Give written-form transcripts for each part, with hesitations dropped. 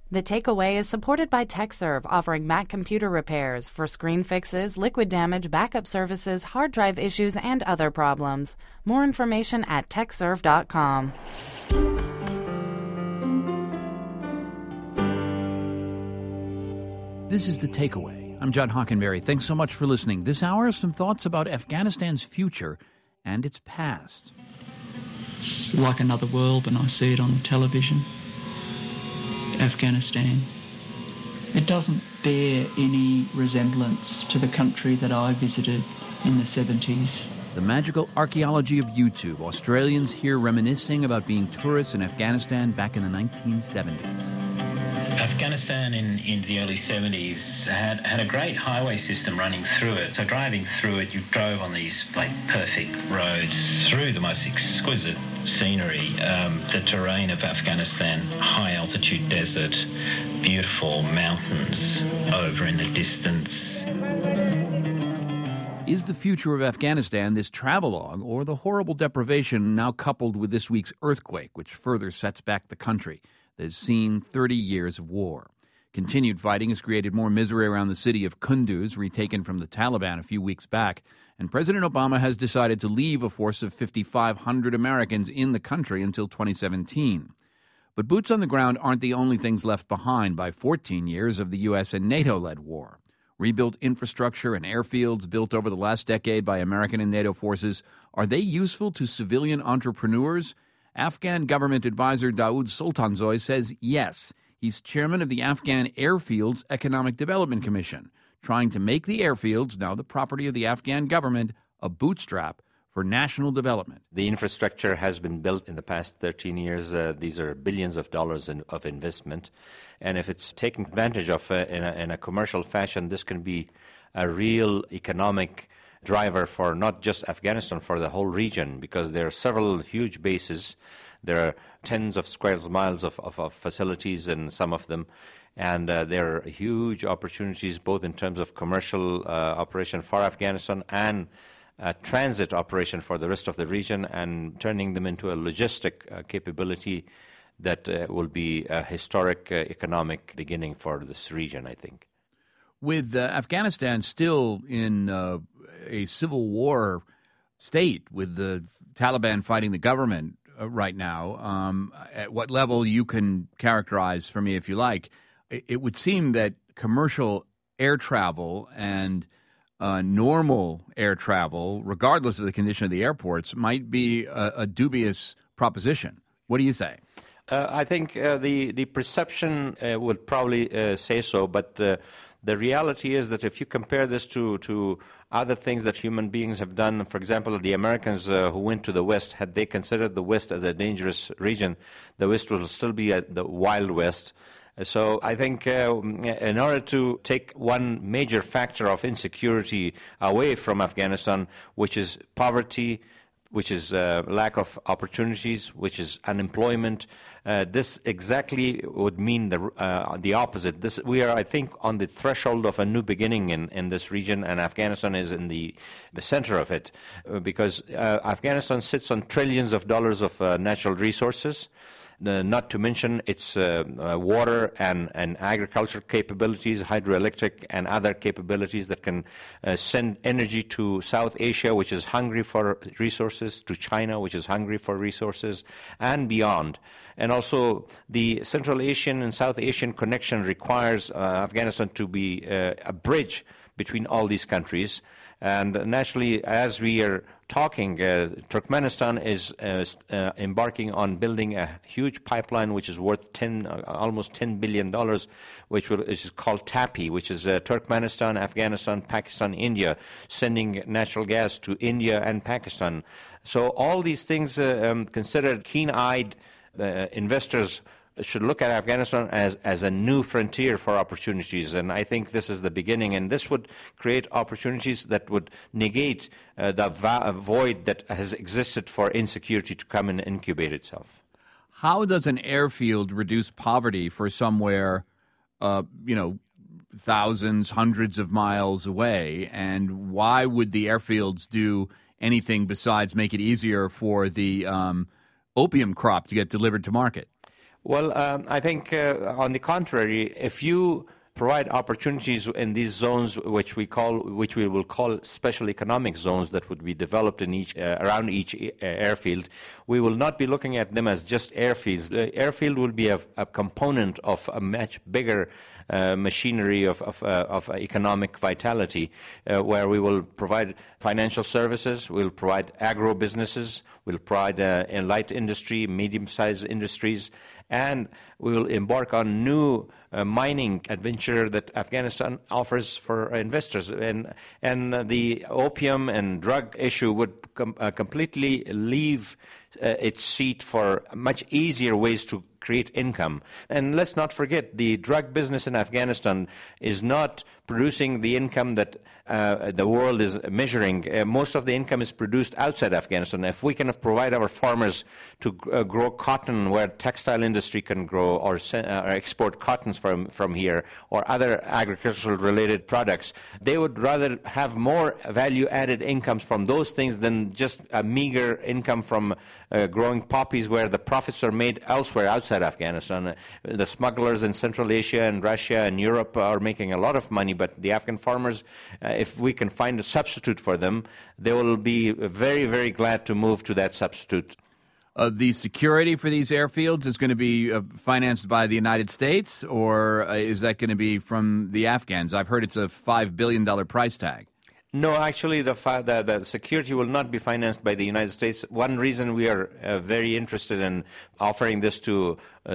The Takeaway is supported by TechServe, offering Mac computer repairs for screen fixes, liquid damage, backup services, hard drive issues, and other problems. More information at techserve.com. This is The Takeaway. I'm John Hockenberry. Thanks so much for listening. This hour, some thoughts about Afghanistan's future and its past. Like another world when I see it on television. Afghanistan. It doesn't bear any resemblance to the country that I visited in the 70s. The magical archaeology of YouTube. Australians here reminiscing about being tourists in Afghanistan back in the 1970s. Afghanistan in the early 70s had a great highway system running through it. So driving through it, you drove on these perfect roads through the most exquisite scenery. The terrain of Afghanistan, high altitude desert, beautiful mountains over in the distance. Is the future of Afghanistan this travelogue or the horrible deprivation now coupled with this week's earthquake, which further sets back the country that has seen 30 years of war? Continued fighting has created more misery around the city of Kunduz, retaken from the Taliban a few weeks back, and President Obama has decided to leave a force of 5,500 Americans in the country until 2017. But boots on the ground aren't the only things left behind by 14 years of the U.S. and NATO-led war. Rebuilt infrastructure and airfields built over the last decade by American and NATO forces, are they useful to civilian entrepreneurs? Afghan government advisor Daoud Soltanzoy says yes. He's chairman of the Afghan Airfields Economic Development Commission, trying to make the airfields, now the property of the Afghan government, a bootstrap for national development. The infrastructure has been built in the past 13 years. These are billions of dollars of investment. And if it's taken advantage of in a commercial fashion, this can be a real economic driver for not just Afghanistan, for the whole region, because there are several huge bases. There are tens of square miles of facilities in some of them, and there are huge opportunities both in terms of commercial operation for Afghanistan and transit operation for the rest of the region, and turning them into a logistic capability that will be a historic economic beginning for this region, I think. With Afghanistan still in a civil war state, with the Taliban fighting the government right now, at what level you can characterize for me, if you like, it would seem that commercial air travel and normal air travel, regardless of the condition of the airports, might be a dubious proposition. What do you say? I think the perception would probably say so, but the reality is that if you compare this to other things that human beings have done, for example, the Americans who went to the West, had they considered the West as a dangerous region, the West will still be the Wild West. So I think in order to take one major factor of insecurity away from Afghanistan, which is poverty, which is lack of opportunities, which is unemployment, this exactly would mean the opposite. We are, I think, on the threshold of a new beginning in this region, and Afghanistan is in the center of it, because Afghanistan sits on trillions of dollars of natural resources. Not to mention its water and agriculture capabilities, hydroelectric and other capabilities that can send energy to South Asia, which is hungry for resources, to China, which is hungry for resources, and beyond. And also the Central Asian and South Asian connection requires Afghanistan to be a bridge between all these countries. And naturally, as we are talking, Turkmenistan is embarking on building a huge pipeline which is worth almost $10 billion, which is called TAPI, which is Turkmenistan, Afghanistan, Pakistan, India, sending natural gas to India and Pakistan. So all these things considered, keen-eyed investors should look at Afghanistan as a new frontier for opportunities, and I think this is the beginning, and this would create opportunities that would negate the void that has existed for insecurity to come and incubate itself. How does an airfield reduce poverty for somewhere, thousands, hundreds of miles away, and why would the airfields do anything besides make it easier for the opium crop to get delivered to market? Well, I think on the contrary, if you provide opportunities in these zones, which we will call special economic zones, that would be developed in around each airfield, we will not be looking at them as just airfields. The airfield will be a component of a much bigger machinery of economic vitality, where we will provide financial services, we'll provide agro businesses, we'll provide a light industry, medium-sized industries, and we will embark on new mining adventure that Afghanistan offers for investors. And the opium and drug issue would completely leave its seat for much easier ways to create income. And let's not forget, the drug business in Afghanistan is not producing the income that the world is measuring. Most of the income is produced outside Afghanistan. If we can provide our farmers to grow cotton where textile industry can grow, or export cottons from here, or other agricultural related products, they would rather have more value-added incomes from those things than just a meager income from growing poppies where the profits are made elsewhere outside Afghanistan. The smugglers in Central Asia and Russia and Europe are making a lot of money, but the Afghan farmers, if we can find a substitute for them, they will be very, very glad to move to that substitute. The security for these airfields is going to be financed by the United States, or is that going to be from the Afghans? I've heard it's a $5 billion price tag. No, actually, the security will not be financed by the United States. One reason we are very interested in offering this to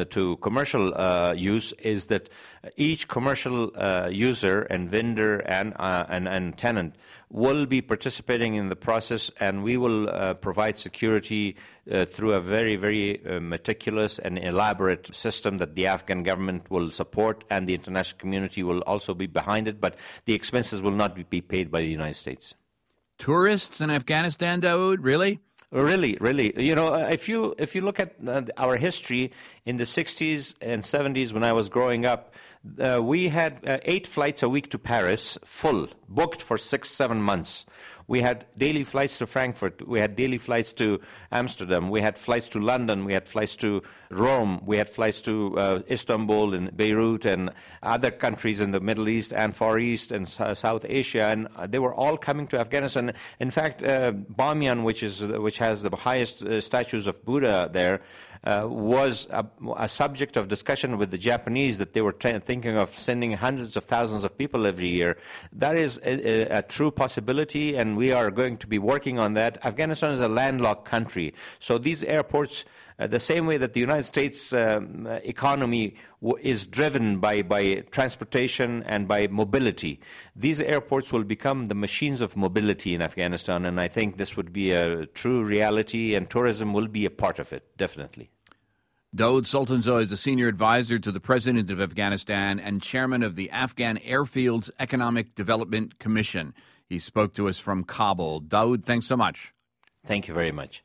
commercial use is that each commercial user and vendor and tenant will be participating in the process, and we will provide security through a very, very meticulous and elaborate system that the Afghan government will support, and the international community will also be behind it, but the expenses will not be paid by the United States. Tourists in Afghanistan, Daoud, really? Really. You know, if you look at our history in the 60s and 70s when I was growing up, we had 8 flights a week to Paris, full, booked for 6-7 months. We had daily flights to Frankfurt. We had daily flights to Amsterdam. We had flights to London. We had flights to Rome. We had flights to Istanbul and Beirut and other countries in the Middle East and Far East and South Asia. And they were all coming to Afghanistan. In fact, Bamiyan, which has the highest statues of Buddha there, was a subject of discussion with the Japanese, that they were thinking of sending hundreds of thousands of people every year. That is a true possibility, and we are going to be working on that. Afghanistan is a landlocked country, so these airports, the same way that the United States economy is driven by transportation and by mobility, these airports will become the machines of mobility in Afghanistan, and I think this would be a true reality, and tourism will be a part of it, definitely. Daoud Sultanzoy is the senior advisor to the president of Afghanistan and chairman of the Afghan Airfields Economic Development Commission. He spoke to us from Kabul. Daoud, thanks so much. Thank you very much.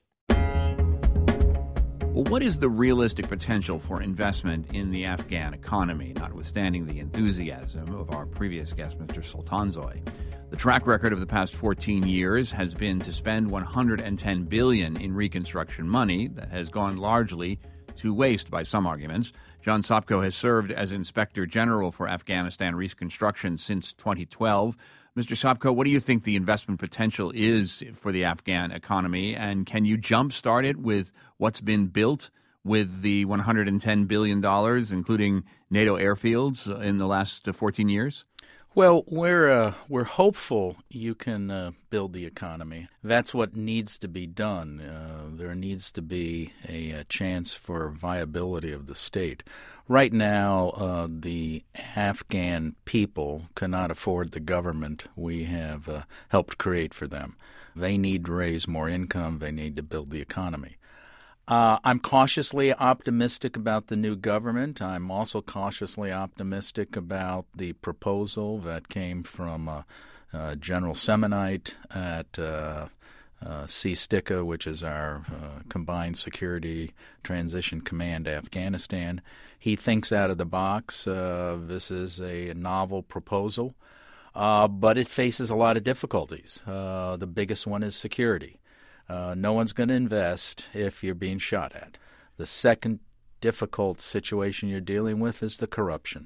Well, what is the realistic potential for investment in the Afghan economy, notwithstanding the enthusiasm of our previous guest, Mr. Sultanzoy? The track record of the past 14 years has been to spend $110 billion in reconstruction money that has gone largely to waste by some arguments. John Sopko has served as Inspector General for Afghanistan Reconstruction since 2012. Mr. Sopko, what do you think the investment potential is for the Afghan economy, and can you jumpstart it with what's been built with the $110 billion, including NATO airfields, in the last 14 years? Well, we're hopeful you can build the economy. That's what needs to be done. There needs to be a chance for viability of the state. Right now, the Afghan people cannot afford the government we have helped create for them. They need to raise more income. They need to build the economy. I'm cautiously optimistic about the new government. I'm also cautiously optimistic about the proposal that came from General Semonite at CSTICA, which is our Combined Security Transition Command Afghanistan. He thinks out of the box. This is a novel proposal, but it faces a lot of difficulties. The biggest one is security. No one's going to invest if you're being shot at. The second difficult situation you're dealing with is the corruption.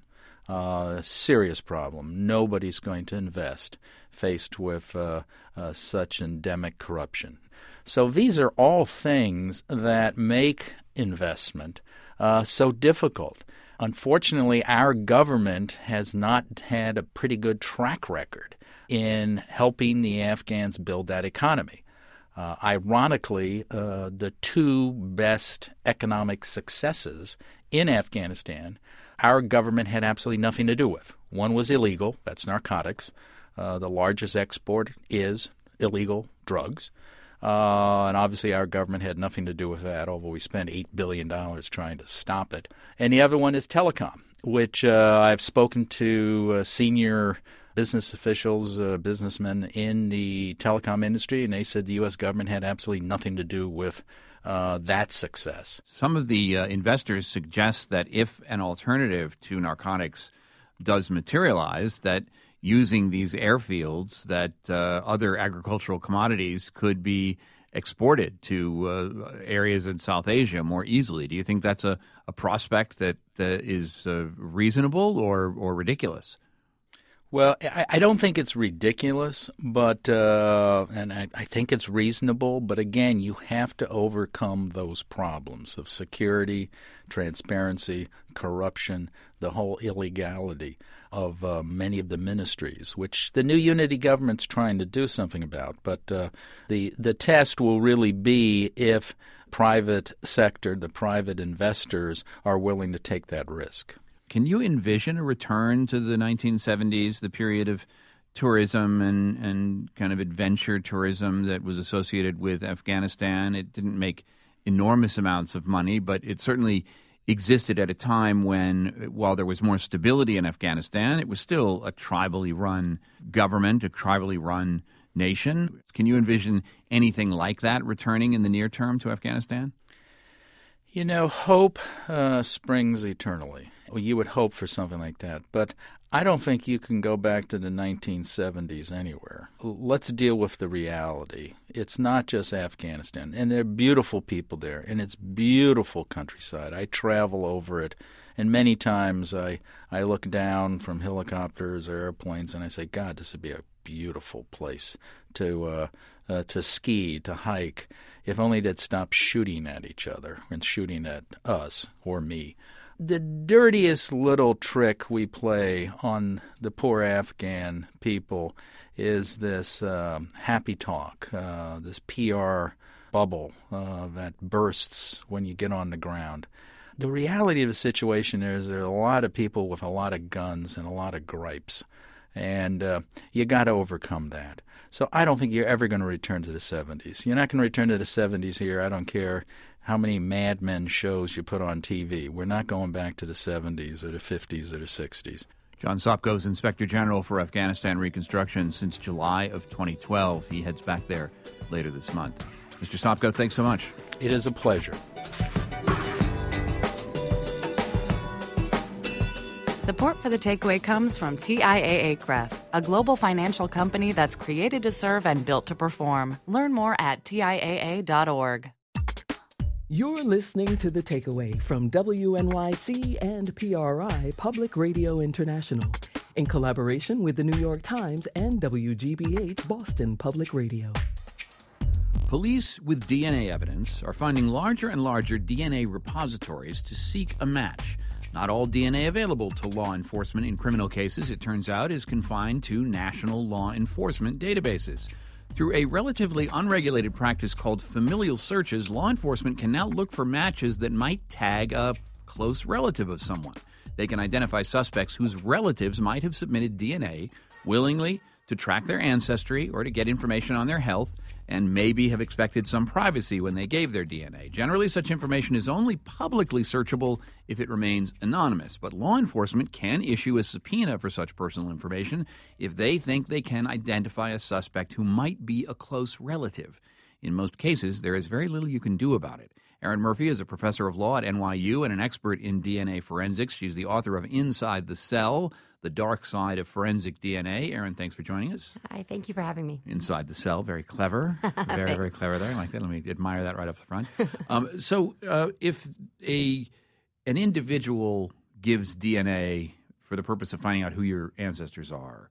Serious problem. Nobody's going to invest faced with such endemic corruption. So these are all things that make investment so difficult. Unfortunately, our government has not had a pretty good track record in helping the Afghans build that economy. Ironically, the two best economic successes in Afghanistan, our government had absolutely nothing to do with. One was illegal, that's narcotics. The largest export is illegal drugs. And obviously our government had nothing to do with that, although we spent $8 billion trying to stop it. And the other one is telecom, which I've spoken to senior business officials, businessmen in the telecom industry, and they said the U.S. government had absolutely nothing to do with that success. Some of the investors suggest that if an alternative to narcotics does materialize, that using these airfields, that other agricultural commodities could be exported to areas in South Asia more easily. Do you think that's a prospect that is reasonable or ridiculous? Well, I don't think it's ridiculous, but and I think it's reasonable. But again, you have to overcome those problems of security, transparency, corruption, the whole illegality of many of the ministries, which the new unity government's trying to do something about. But the test will really be if private sector, the private investors, are willing to take that risk. Can you envision a return to the 1970s, the period of tourism and kind of adventure tourism that was associated with Afghanistan? It didn't make enormous amounts of money, but it certainly existed at a time when, while there was more stability in Afghanistan, it was still a tribally run government, a tribally run nation. Can you envision anything like that returning in the near term to Afghanistan? You know, hope springs eternally. Well, you would hope for something like that, but I don't think you can go back to the 1970s anywhere. Let's deal with the reality. It's not just Afghanistan, and there are beautiful people there, and it's beautiful countryside. I travel over it, and many times I look down from helicopters or airplanes, and I say, God, this would be a beautiful place to ski, to hike, if only they'd stop shooting at each other and shooting at us or me. The dirtiest little trick we play on the poor Afghan people is this happy talk, this PR bubble that bursts when you get on the ground. The reality of the situation is there are a lot of people with a lot of guns and a lot of gripes, and you got to overcome that. So I don't think you're ever going to return to the 70s. You're not going to return to the 70s here. I don't care how many Mad Men shows you put on TV. We're not going back to the 70s or the 50s or the 60s. John Sopko is Inspector General for Afghanistan Reconstruction since July of 2012. He heads back there later this month. Mr. Sopko, thanks so much. It is a pleasure. Support for The Takeaway comes from TIAA-CREF, a global financial company that's created to serve and built to perform. Learn more at TIAA.org. You're listening to The Takeaway from WNYC and PRI Public Radio International in collaboration with the New York Times and WGBH Boston Public Radio. Police with DNA evidence are finding larger and larger DNA repositories to seek a match. Not all DNA available to law enforcement in criminal cases, it turns out, is confined to national law enforcement databases. Through a relatively unregulated practice called familial searches, law enforcement can now look for matches that might tag a close relative of someone. They can identify suspects whose relatives might have submitted DNA willingly to track their ancestry or to get information on their health, and maybe have expected some privacy when they gave their DNA. Generally, such information is only publicly searchable if it remains anonymous, but law enforcement can issue a subpoena for such personal information if they think they can identify a suspect who might be a close relative. In most cases, there is very little you can do about it. Erin Murphy is a professor of law at NYU and an expert in DNA forensics. She's the author of Inside the Cell, The Dark Side of Forensic DNA. Erin, thanks for joining us. Hi, thank you for having me. Inside the Cell, very clever. Very clever there. I like that. Let me admire that right off the front. So if a an individual gives DNA for the purpose of finding out who your ancestors are,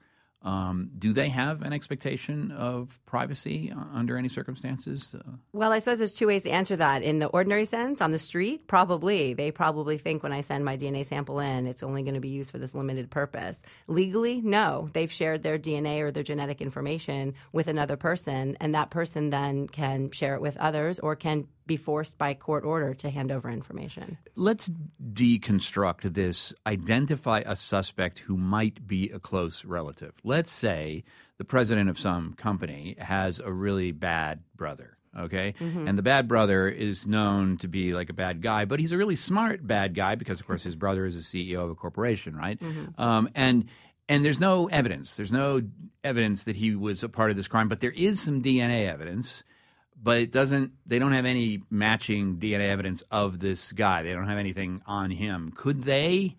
do they have an expectation of privacy under any circumstances? Well, I suppose there's two ways to answer that. In the ordinary sense, on the street, probably. They probably think when I send my DNA sample in, it's only going to be used for this limited purpose. Legally, no. They've shared their DNA or their genetic information with another person, and that person then can share it with others or can be forced by court order to hand over information. Let's deconstruct this. Identify a suspect who might be a close relative. Let's say the president of some company has a really bad brother, okay? Mm-hmm. And the bad brother is known to be like a bad guy, but he's a really smart bad guy because, of course, his brother is a CEO of a corporation, right? Mm-hmm. And there's no evidence. There's no evidence that he was a part of this crime, but there is some DNA evidence. But they don't have any matching DNA evidence of this guy. They don't have anything on him. Could they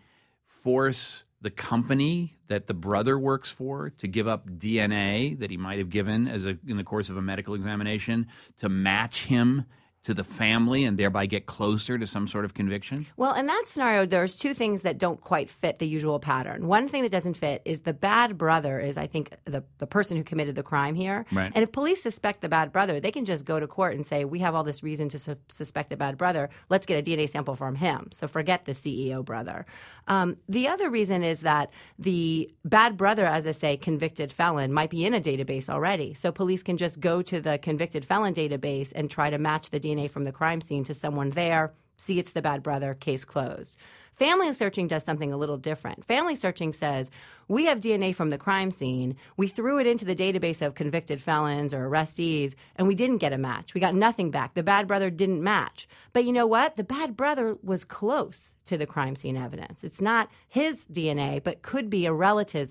force the company that the brother works for to give up DNA that he might have given in the course of a medical examination to match him to the family and thereby get closer to some sort of conviction? Well, in that scenario, there's two things that don't quite fit the usual pattern. One thing that doesn't fit is the bad brother is, I think, the person who committed the crime here. Right. And if police suspect the bad brother, they can just go to court and say, we have all this reason to suspect the bad brother. Let's get a DNA sample from him. So forget the CEO brother. The other reason is that the bad brother, as I say, convicted felon, might be in a database already. So police can just go to the convicted felon database and try to match the DNA from the crime scene to someone there, see it's the bad brother, case closed. Family searching does something a little different. Family searching says, we have DNA from the crime scene. We threw it into the database of convicted felons or arrestees, and we didn't get a match. We got nothing back. The bad brother didn't match. But you know what? The bad brother was close to the crime scene evidence. It's not his DNA, but could be a relative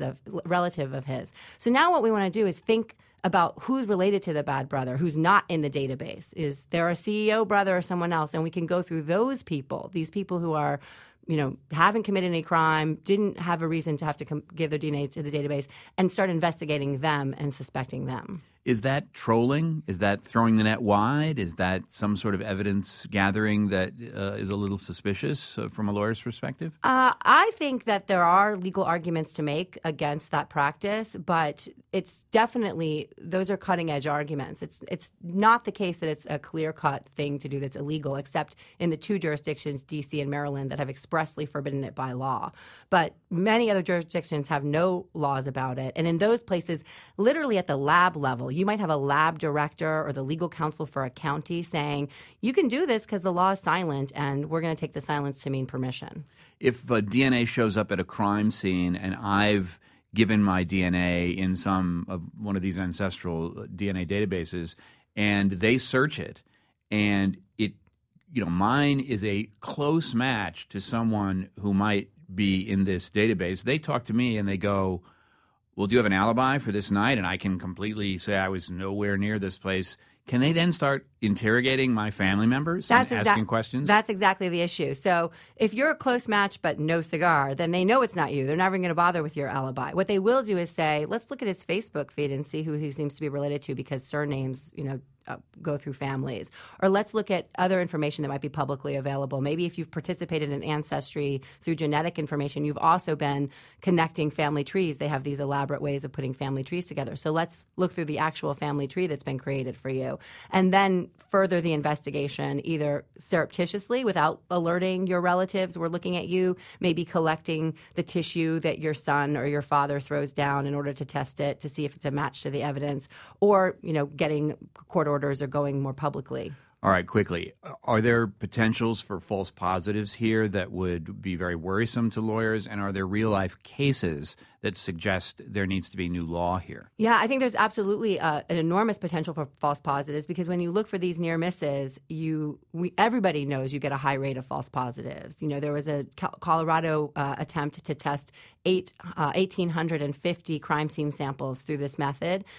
of his. So now what we want to do is think about who's related to the bad brother, who's not in the database. Is there a CEO brother or someone else? And we can go through those people, these people who are, haven't committed any crime, didn't have a reason to have to give their DNA to the database, and start investigating them and suspecting them. Is that trolling? Is that throwing the net wide? Is that some sort of evidence gathering that is a little suspicious from a lawyer's perspective? I think that there are legal arguments to make against that practice, but it's definitely, those are cutting-edge arguments. It's not the case that it's a clear-cut thing to do that's illegal, except in the two jurisdictions, D.C. and Maryland, that have expressly forbidden it by law. But many other jurisdictions have no laws about it. And in those places, literally at the lab level, you might have a lab director or the legal counsel for a county saying, you can do this because the law is silent, and we're going to take the silence to mean permission. If DNA shows up at a crime scene and I've given my DNA in one of these ancestral DNA databases and they search it and mine is a close match to someone who might be in this database, they talk to me and they go, well, do you have an alibi for this night? And I can completely say I was nowhere near this place. Can they then start interrogating my family members and asking questions? That's exactly the issue. So if you're a close match but no cigar, then they know it's not you. They're never going to bother with your alibi. What they will do is say, let's look at his Facebook feed and see who he seems to be related to because surnames, go through families. Or let's look at other information that might be publicly available. Maybe if you've participated in Ancestry through genetic information, you've also been connecting family trees. They have these elaborate ways of putting family trees together. So let's look through the actual family tree that's been created for you. And then further the investigation, either surreptitiously without alerting your relatives, we're looking at you, maybe collecting the tissue that your son or your father throws down in order to test it to see if it's a match to the evidence, or, getting court orders or going more publicly. All right, quickly. Are there potentials for false positives here that would be very worrisome to lawyers? And are there real-life cases that suggest there needs to be new law here? Yeah, I think there's absolutely an enormous potential for false positives because when you look for these near misses, everybody knows you get a high rate of false positives. There was a Colorado attempt to test 1,850 crime scene samples through this method.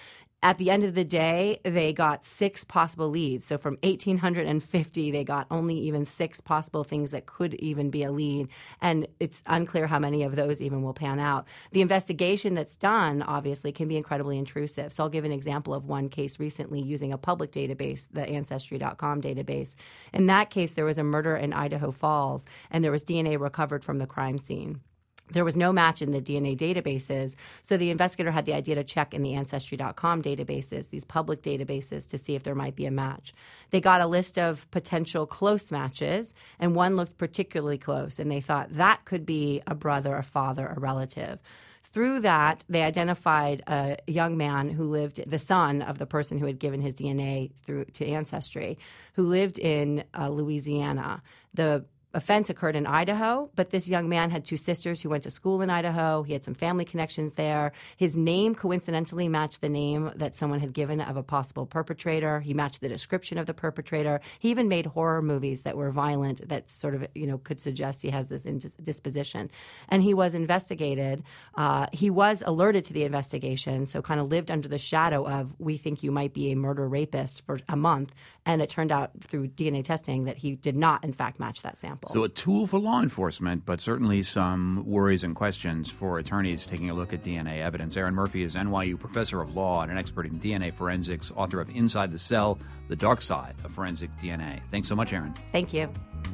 At the end of the day, they got 6 possible leads. So from 1,850, they got only even 6 possible things that could even be a lead. And it's unclear how many of those even will pan out. The investigation that's done, obviously, can be incredibly intrusive. So I'll give an example of one case recently using a public database, the Ancestry.com database. In that case, there was a murder in Idaho Falls, and there was DNA recovered from the crime scene. There was no match in the DNA databases, so the investigator had the idea to check in the Ancestry.com databases, these public databases, to see if there might be a match. They got a list of potential close matches, and one looked particularly close, and they thought that could be a brother, a father, a relative. Through that, they identified a young man who lived, the son of the person who had given his DNA through to Ancestry, who lived in Louisiana. The offense occurred in Idaho, but this young man had 2 sisters who went to school in Idaho. He had some family connections there. His name coincidentally matched the name that someone had given of a possible perpetrator. He matched the description of the perpetrator. He even made horror movies that were violent that sort of, could suggest he has this disposition. And he was investigated. He was alerted to the investigation, so kind of lived under the shadow of, we think you might be a murder rapist, for a month. And it turned out through DNA testing that he did not, in fact, match that sample. So a tool for law enforcement, but certainly some worries and questions for attorneys taking a look at DNA evidence. Erin Murphy is NYU professor of law and an expert in DNA forensics, author of Inside the Cell, The Dark Side of Forensic DNA. Thanks so much, Erin. Thank you.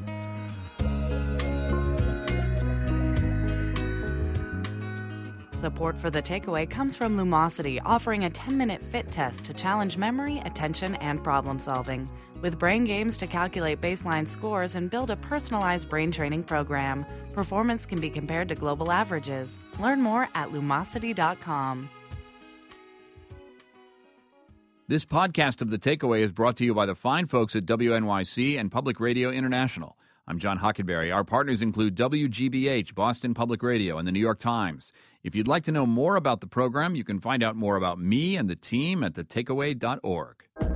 Support for The Takeaway comes from Lumosity, offering a 10-minute fit test to challenge memory, attention, and problem solving. With brain games to calculate baseline scores and build a personalized brain training program, performance can be compared to global averages. Learn more at Lumosity.com. This podcast of The Takeaway is brought to you by the fine folks at WNYC and Public Radio International. I'm John Hockenberry. Our partners include WGBH, Boston Public Radio, and the New York Times. If you'd like to know more about the program, you can find out more about me and the team at thetakeaway.org.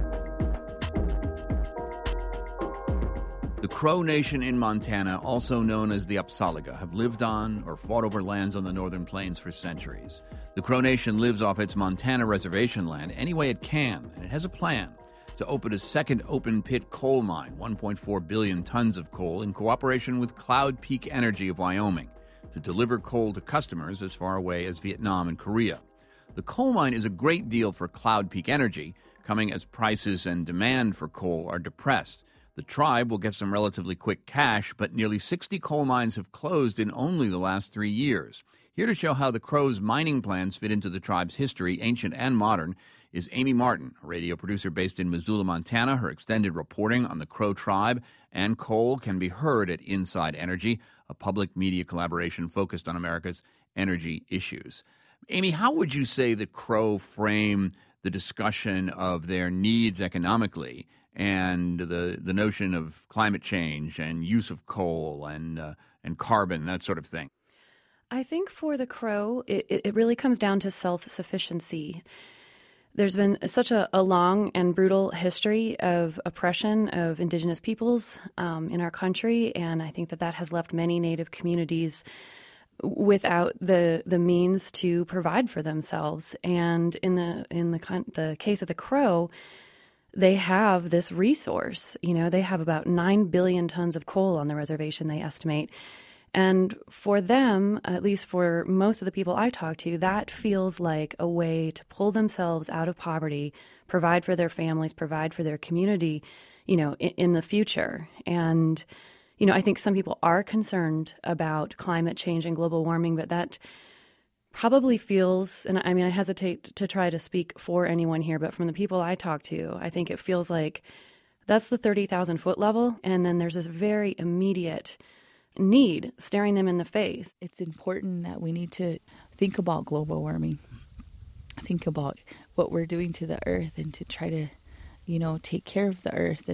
The Crow Nation in Montana, also known as the Apsáalooke, have lived on or fought over lands on the northern plains for centuries. The Crow Nation lives off its Montana reservation land any way it can, and it has a plan to open a second open-pit coal mine, 1.4 billion tons of coal, in cooperation with Cloud Peak Energy of Wyoming, to deliver coal to customers as far away as Vietnam and Korea. The coal mine is a great deal for Cloud Peak Energy, coming as prices and demand for coal are depressed. The tribe will get some relatively quick cash, but nearly 60 coal mines have closed in only the last 3 years. Here to show how the Crow's mining plans fit into the tribe's history, ancient and modern, is Amy Martin, a radio producer based in Missoula, Montana. Her extended reporting on the Crow tribe and coal can be heard at Inside Energy, a public media collaboration focused on America's energy issues. Amy, how would you say the Crow frame the discussion of their needs economically and the notion of climate change and use of coal and carbon, that sort of thing? I think for the Crow, it really comes down to self-sufficiency. There's been such a long and brutal history of oppression of indigenous peoples in our country, and I think that has left many Native communities without the means to provide for themselves. And in the case of the Crow, they have this resource. They have about 9 billion tons of coal on the reservation, they estimate. And for them, at least for most of the people I talk to, that feels like a way to pull themselves out of poverty, provide for their families, provide for their community, in the future. And, I think some people are concerned about climate change and global warming, but that probably feels, and I hesitate to try to speak for anyone here, but from the people I talk to, I think it feels like that's the 30,000 foot level. And then there's this very immediate need staring them in the face. It's important that we need to think about global warming, think about what we're doing to the earth, and to try to, take care of the earth.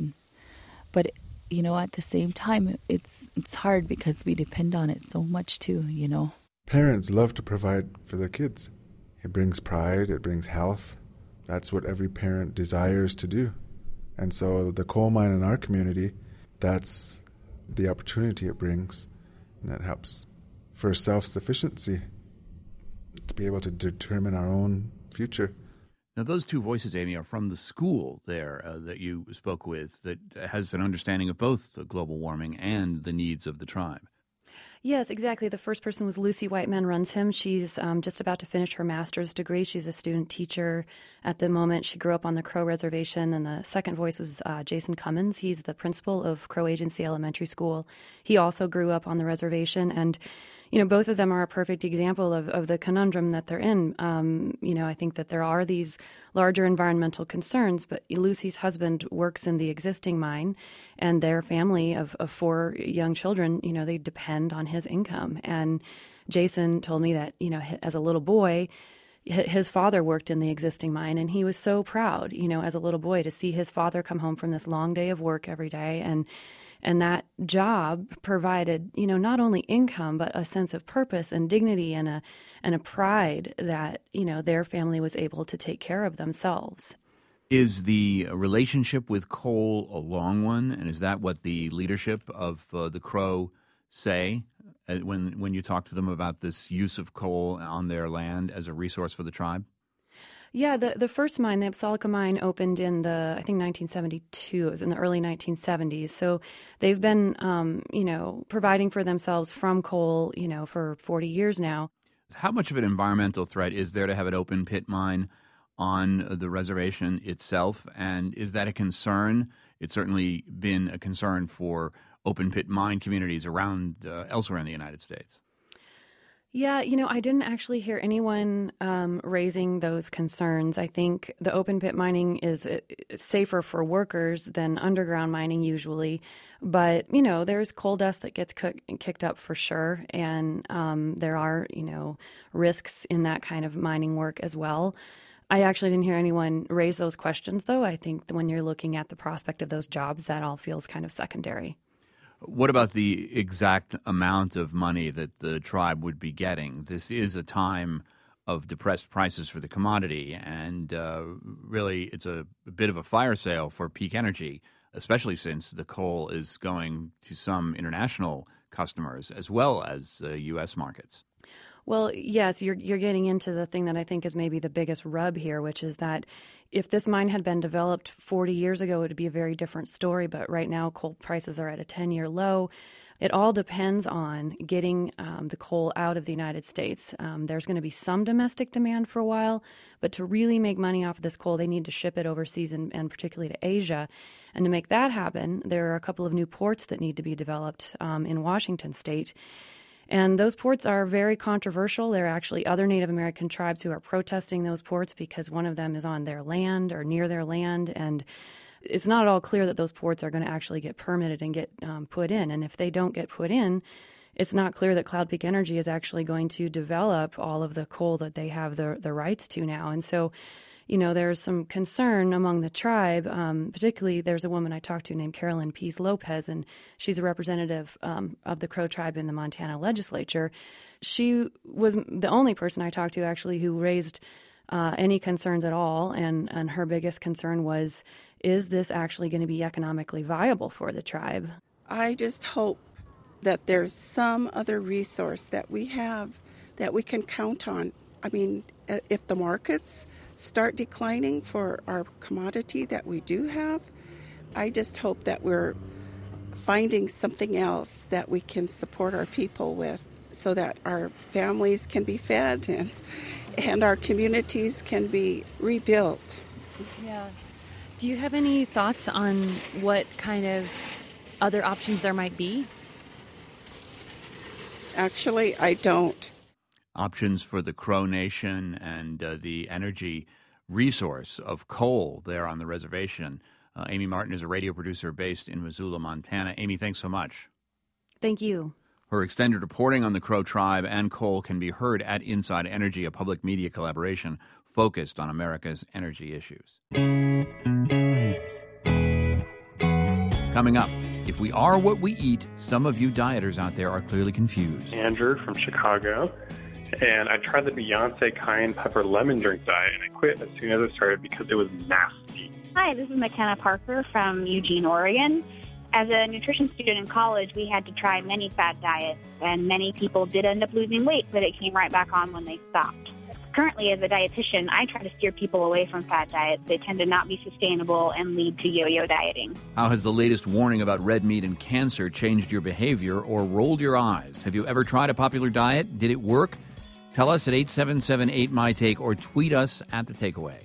But at the same time, it's hard because we depend on it so much too. Parents love to provide for their kids. It brings pride. It brings health. That's what every parent desires to do. And so the coal mine in our community, that's the opportunity it brings, and that helps for self-sufficiency, to be able to determine our own future. Now, those two voices, Amy, are from the school there that you spoke with that has an understanding of both global warming and the needs of the tribe. Yes, exactly. The first person was Lucy Whiteman runs him. She's just about to finish her master's degree. She's a student teacher at the moment. She grew up on the Crow Reservation. And the second voice was Jason Cummins. He's the principal of Crow Agency Elementary School. He also grew up on the reservation. And, both of them are a perfect example of the conundrum that they're in. I think that there are these larger environmental concerns, but Lucy's husband works in the existing mine, and their family of 4 young children, they depend on his income. And Jason told me that, as a little boy, his father worked in the existing mine, and he was so proud, as a little boy, to see his father come home from this long day of work every day. And that job provided, not only income, but a sense of purpose and dignity and a pride that, their family was able to take care of themselves. Is the relationship with coal a long one? And is that what the leadership of the Crow say when you talk to them about this use of coal on their land as a resource for the tribe? Yeah, the first mine, the Apsalica mine, opened in 1972. It was in the early 1970s. So they've been, providing for themselves from coal, for 40 years now. How much of an environmental threat is there to have an open pit mine on the reservation itself? And is that a concern? It's certainly been a concern for open pit mine communities around elsewhere in the United States. Yeah, I didn't actually hear anyone raising those concerns. I think the open pit mining is safer for workers than underground mining usually. But, there's coal dust that gets kicked up for sure. And there are, risks in that kind of mining work as well. I actually didn't hear anyone raise those questions, though. I think when you're looking at the prospect of those jobs, that all feels kind of secondary. What about the exact amount of money that the tribe would be getting? This is a time of depressed prices for the commodity, and really it's a bit of a fire sale for Peak Energy, especially since the coal is going to some international customers as well as U.S. markets. Well, yes, you're getting into the thing that I think is maybe the biggest rub here, which is that if this mine had been developed 40 years ago, it would be a very different story. But right now, coal prices are at a 10-year low. It all depends on getting the coal out of the United States. There's going to be some domestic demand for a while, but to really make money off of this coal, they need to ship it overseas and particularly to Asia. And to make that happen, there are a couple of new ports that need to be developed in Washington state. And those ports are very controversial. There are actually other Native American tribes who are protesting those ports because one of them is on their land or near their land. And it's not at all clear that those ports are going to actually get permitted and get put in. And if they don't get put in, it's not clear that Cloud Peak Energy is actually going to develop all of the coal that they have the rights to now. And so, there's some concern among the tribe. Particularly, there's a woman I talked to named Carolyn Pease Lopez, and she's a representative of the Crow tribe in the Montana legislature. She was the only person I talked to actually who raised any concerns at all, and her biggest concern was, is this actually going to be economically viable for the tribe? I just hope that there's some other resource that we have that we can count on. I mean, if the markets start declining for our commodity that we do have, I just hope that we're finding something else that we can support our people with so that our families can be fed and our communities can be rebuilt. Yeah. Do you have any thoughts on what kind of other options there might be? Actually, I don't. Options for the Crow Nation and the energy resource of coal there on the reservation. Amy Martin is a radio producer based in Missoula, Montana. Amy, thanks so much. Thank you. Her extended reporting on the Crow tribe and coal can be heard at Inside Energy, a public media collaboration focused on America's energy issues. Coming up, if we are what we eat, some of you dieters out there are clearly confused. Andrew from Chicago. And I tried the Beyonce cayenne pepper lemon drink diet, and I quit as soon as I started because it was nasty. Hi, this is McKenna Parker from Eugene, Oregon. As a nutrition student in college, we had to try many fad diets, and many people did end up losing weight, but it came right back on when they stopped. Currently, as a dietitian, I try to steer people away from fat diets. They tend to not be sustainable and lead to yo-yo dieting. How has the latest warning about red meat and cancer changed your behavior or rolled your eyes? Have you ever tried a popular diet? Did it work? Tell us at 877-8MyTake or tweet us at The Takeaway.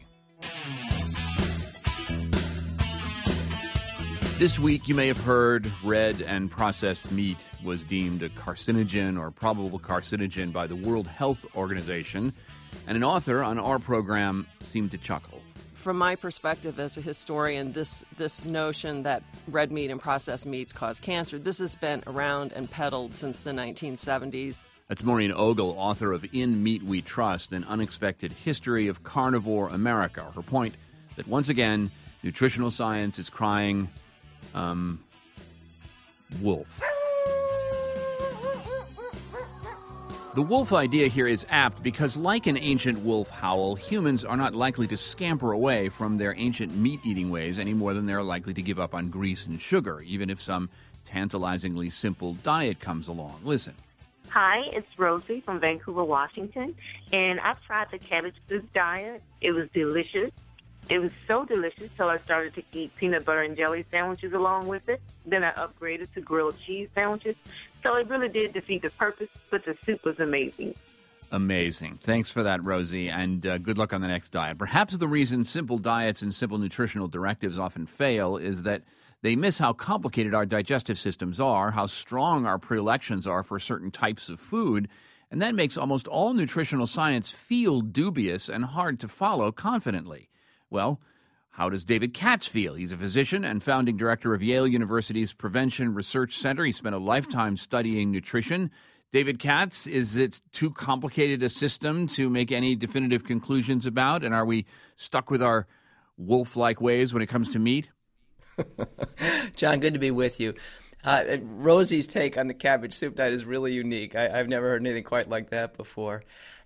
This week, you may have heard red and processed meat was deemed a carcinogen or probable carcinogen by the World Health Organization, and an author on our program seemed to chuckle. From my perspective as a historian, this notion that red meat and processed meats cause cancer, this has been around and peddled since the 1970s. That's Maureen Ogle, author of In Meat We Trust, An Unexpected History of Carnivore America. Her point that, once again, nutritional science is crying wolf. The wolf idea here is apt because, like an ancient wolf howl, humans are not likely to scamper away from their ancient meat-eating ways any more than they're likely to give up on grease and sugar, even if some tantalizingly simple diet comes along. Listen. Hi, it's Rosie from Vancouver, Washington, and I've tried the cabbage soup diet. It was delicious. It was so delicious till I started to eat peanut butter and jelly sandwiches along with it. Then I upgraded to grilled cheese sandwiches. So it really did defeat the purpose, but the soup was amazing. Amazing. Thanks for that, Rosie, and good luck on the next diet. Perhaps the reason simple diets and simple nutritional directives often fail is that they miss how complicated our digestive systems are, how strong our predilections are for certain types of food, and that makes almost all nutritional science feel dubious and hard to follow confidently. Well, how does David Katz feel? He's a physician and founding director of Yale University's Prevention Research Center. He spent a lifetime studying nutrition. David Katz, is it too complicated a system to make any definitive conclusions about? And are we stuck with our wolf-like ways when it comes to meat? John, good to be with you. Rosie's take on the cabbage soup diet is really unique. I've never heard anything quite like that before.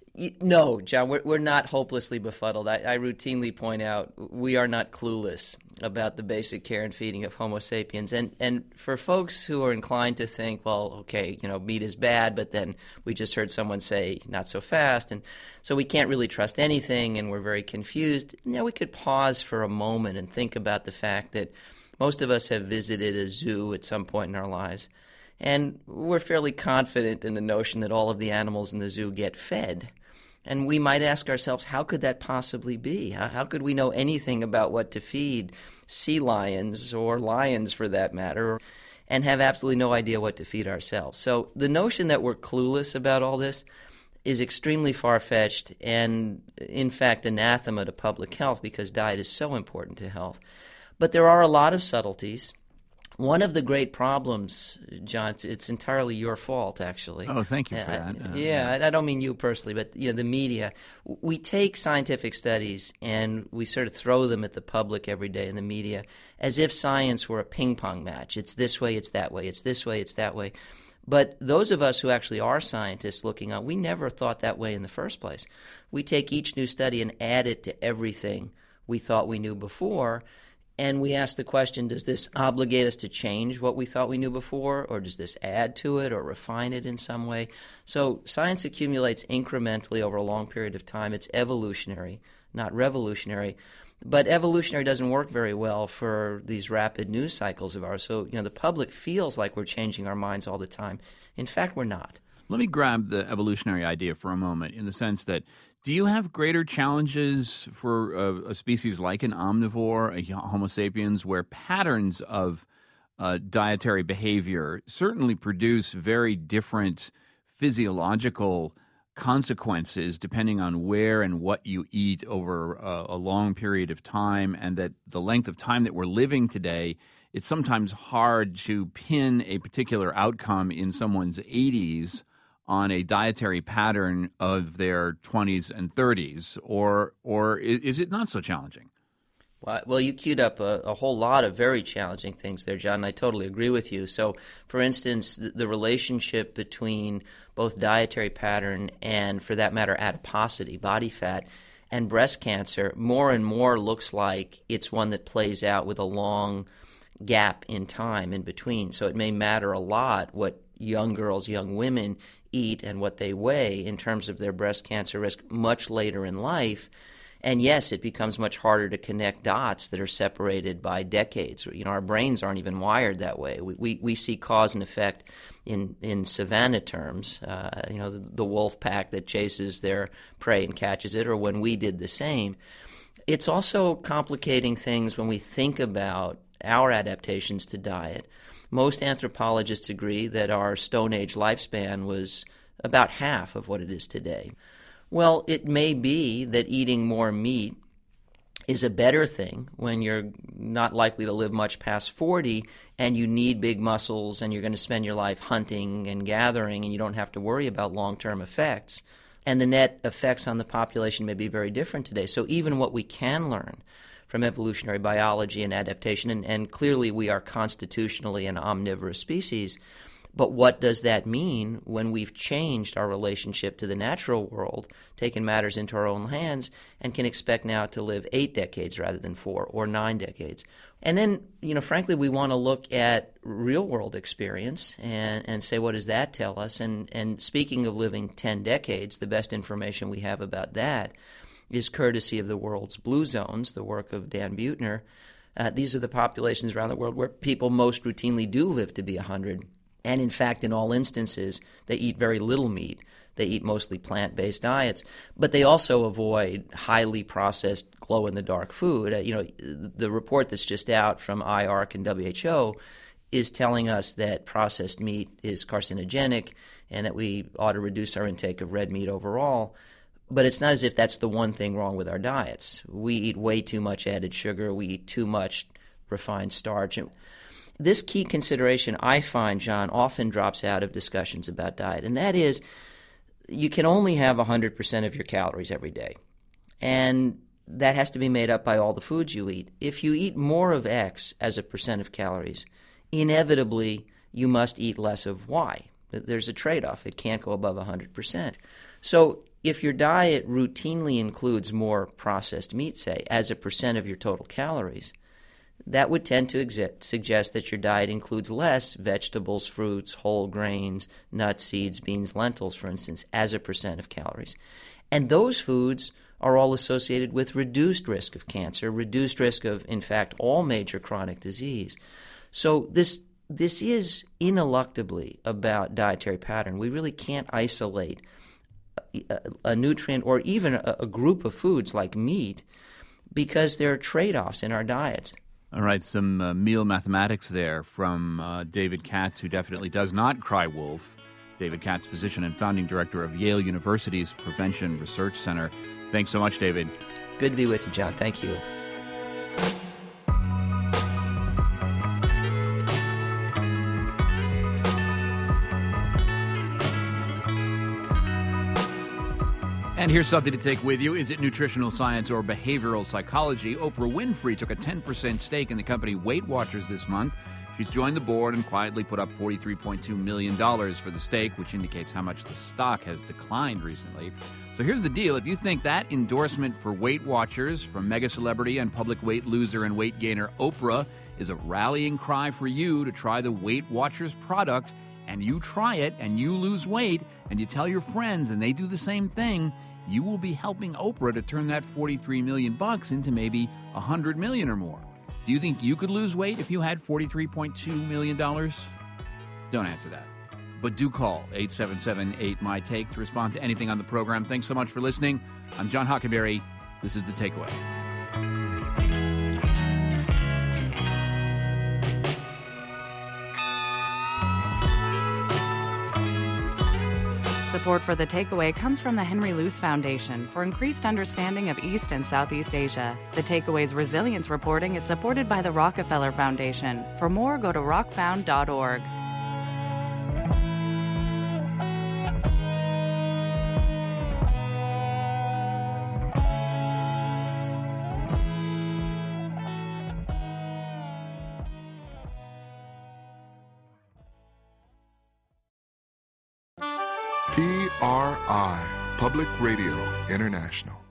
No, John, we're not hopelessly befuddled. I routinely point out we are not clueless about the basic care and feeding of Homo sapiens. And for folks who are inclined to think, well, okay, meat is bad, but then we just heard someone say not so fast, and so we can't really trust anything, and we're very confused. We could pause for a moment and think about the fact that most of us have visited a zoo at some point in our lives, and we're fairly confident in the notion that all of the animals in the zoo get fed. And we might ask ourselves, how could that possibly be? How could we know anything about what to feed sea lions, or lions for that matter, and have absolutely no idea what to feed ourselves? So the notion that we're clueless about all this is extremely far-fetched and, in fact, anathema to public health, because diet is so important to health. But there are a lot of subtleties. One of the great problems, John, it's entirely your fault, actually. Oh, thank you for that. I don't mean you personally, but the media. We take scientific studies and we sort of throw them at the public every day in the media as if science were a ping pong match. It's this way, it's that way, it's this way, it's that way. But those of us who actually are scientists looking on, we never thought that way in the first place. We take each new study and add it to everything we thought we knew before. And we ask the question, does this obligate us to change what we thought we knew before, or does this add to it or refine it in some way? So science accumulates incrementally over a long period of time. It's evolutionary, not revolutionary. But evolutionary doesn't work very well for these rapid news cycles of ours. So, the public feels like we're changing our minds all the time. In fact, we're not. Let me grab the evolutionary idea for a moment, in the sense that, do you have greater challenges for a species like an omnivore, a Homo sapiens, where patterns of dietary behavior certainly produce very different physiological consequences depending on where and what you eat over a long period of time, and that the length of time that we're living today, it's sometimes hard to pin a particular outcome in someone's 80s on a dietary pattern of their 20s and 30s, or is it not so challenging? Well, you queued up a whole lot of very challenging things there, John, and I totally agree with you. So, for instance, the relationship between both dietary pattern and, for that matter, adiposity, body fat, and breast cancer more and more looks like it's one that plays out with a long gap in time in between. So it may matter a lot what young girls, young women eat and what they weigh in terms of their breast cancer risk much later in life. And yes, it becomes much harder to connect dots that are separated by decades. Our brains aren't even wired that way. We see cause and effect in savanna terms, the wolf pack that chases their prey and catches it, or when we did the same. It's also complicating things when we think about our adaptations to diet. Most anthropologists agree that our Stone Age lifespan was about half of what it is today. Well, it may be that eating more meat is a better thing when you're not likely to live much past 40 and you need big muscles and you're going to spend your life hunting and gathering and you don't have to worry about long-term effects. And the net effects on the population may be very different today. So even what we can learn from evolutionary biology and adaptation, and clearly we are constitutionally an omnivorous species, but what does that mean when we've changed our relationship to the natural world, taken matters into our own hands, and can expect now to live 8 decades rather than 4 or 9 decades? And then, frankly, we want to look at real-world experience and say, what does that tell us? And speaking of living 10 decades, the best information we have about that is courtesy of the world's blue zones, the work of Dan Buettner. These are the populations around the world where people most routinely do live to be 100. And in fact, in all instances, they eat very little meat. They eat mostly plant-based diets, but they also avoid highly processed glow-in-the-dark food. The report that's just out from IARC and WHO is telling us that processed meat is carcinogenic and that we ought to reduce our intake of red meat overall. But it's not as if that's the one thing wrong with our diets. We eat way too much added sugar. We eat too much refined starch. This key consideration, I find, John, often drops out of discussions about diet, and that is you can only have 100% of your calories every day, and that has to be made up by all the foods you eat. If you eat more of X as a percent of calories, inevitably you must eat less of Y. There's a trade-off. It can't go above 100%. So if your diet routinely includes more processed meat, say, as a percent of your total calories, that would tend to suggest that your diet includes less vegetables, fruits, whole grains, nuts, seeds, beans, lentils, for instance, as a percent of calories. And those foods are all associated with reduced risk of cancer, reduced risk of, in fact, all major chronic disease. So this is ineluctably about dietary pattern. We really can't isolate a nutrient or even a group of foods like meat because there are trade-offs in our diets. All right, some meal mathematics there from David Katz, who definitely does not cry wolf. David Katz, physician and founding director of Yale University's Prevention Research Center. Thanks so much, David. Good to be with you, John. Thank you. And here's something to take with you. Is it nutritional science or behavioral psychology? Oprah Winfrey took a 10% stake in the company Weight Watchers this month. She's joined the board and quietly put up $43.2 million for the stake, which indicates how much the stock has declined recently. So here's the deal. If you think that endorsement for Weight Watchers from mega celebrity and public weight loser and weight gainer Oprah is a rallying cry for you to try the Weight Watchers product, and you try it and you lose weight and you tell your friends and they do the same thing, you will be helping Oprah to turn that $43 million into maybe $100 million or more. Do you think you could lose weight if you had $43.2 million? Don't answer that. But do call 877-8MY-TAKE to respond to anything on the program. Thanks so much for listening. I'm John Hockenberry. This is The Takeaway. Support for The Takeaway comes from the Henry Luce Foundation for increased understanding of East and Southeast Asia. The Takeaway's resilience reporting is supported by the Rockefeller Foundation. For more, go to rockfound.org. PRI, Public Radio International.